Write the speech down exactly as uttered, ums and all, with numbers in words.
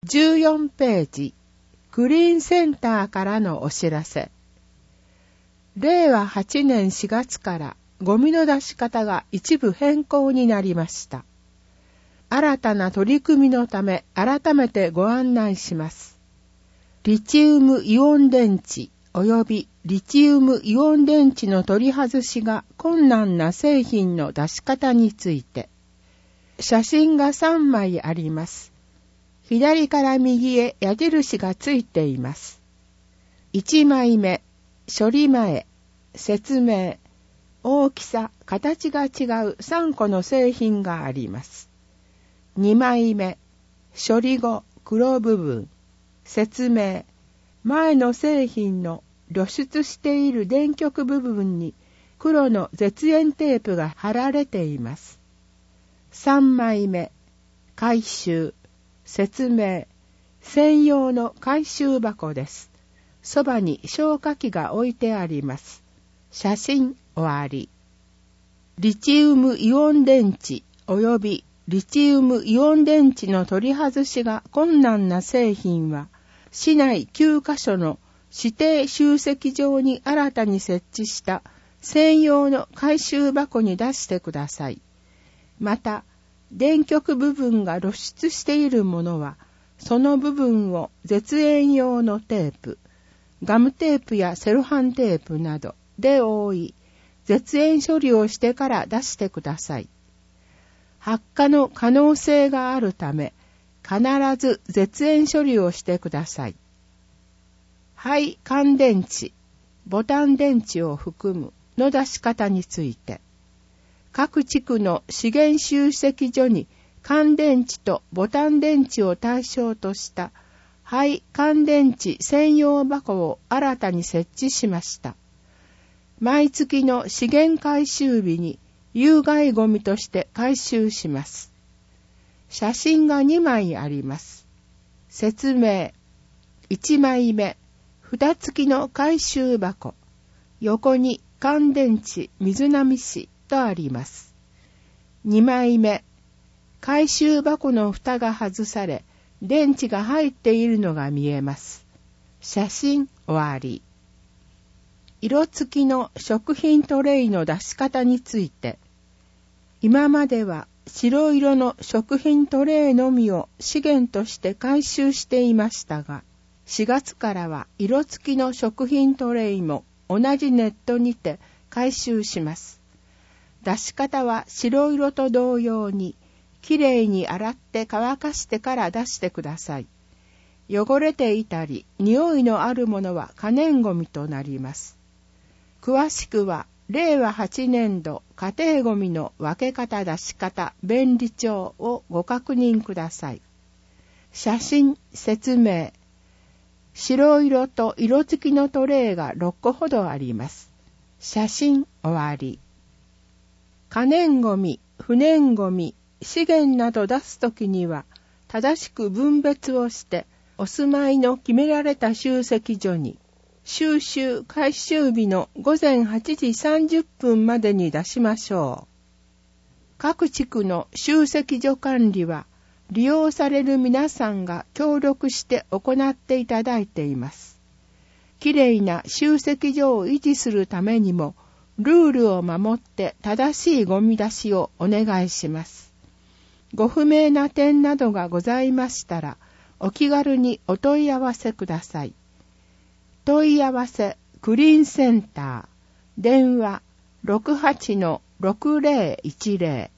じゅうよんページ、クリーンセンターからのお知らせ。れいわはちねんしがつからゴミの出し方が一部変更になりました。新たな取り組みのため改めてご案内します。リチウムイオン電池及びリチウムイオン電池の取り外しが困難な製品の出し方について、写真がさんまいあります。左から右へ矢印がついています。いちまいめ、処理前、説明、大きさ、形が違うさんこの製品があります。にまいめ、処理後、黒部分、説明、前の製品の露出している電極部分に黒の絶縁テープが貼られています。さんまいめ、回収、説明、専用の回収箱です。そばに消火器が置いてあります。写真終わり。リチウムイオン電池及びリチウムイオン電池の取り外しが困難な製品は、市内きゅうかしょの指定集積場に新たに設置した専用の回収箱に出してください。また、電極部分が露出しているものは、その部分を絶縁用のテープ、ガムテープやセロハンテープなどで覆い、絶縁処理をしてから出してください。発火の可能性があるため、必ず絶縁処理をしてください。廃乾電池、ボタン電池を含むの出し方について、各地区の資源集積所に乾電池とボタン電池を対象とした廃乾電池専用箱を新たに設置しました。毎月の資源回収日に有害ゴミとして回収します。写真がにまいあります。説明。いちまいめ、蓋付きの回収箱。横に乾電池水波紙とあります。にまいめ、回収箱の蓋が外され、電池が入っているのが見えます。写真終わり。色付きの食品トレイの出し方について、今までは白色の食品トレイのみを資源として回収していましたが、しがつからは色付きの食品トレイも同じネットにて回収します。出し方は白色と同様に、きれいに洗って乾かしてから出してください。汚れていたり、匂いのあるものは可燃ごみとなります。詳しくは、れいわはちねんど家庭ごみの分け方出し方便利帳をご確認ください。写真、説明。白色と色付きのトレイがろっこほどあります。写真終わり。可燃ごみ、不燃ごみ、資源など出すときには、正しく分別をして、お住まいの決められた集積所に、収集回収日のごぜんはちじさんじゅっぷんまでに出しましょう。各地区の集積所管理は、利用される皆さんが協力して行っていただいています。きれいな集積所を維持するためにも、ルールを守って正しいゴミ出しをお願いします。ご不明な点などがございましたら、お気軽にお問い合わせください。問い合わせクリーンセンター、電話 ろくはちのろくぜろいちぜろ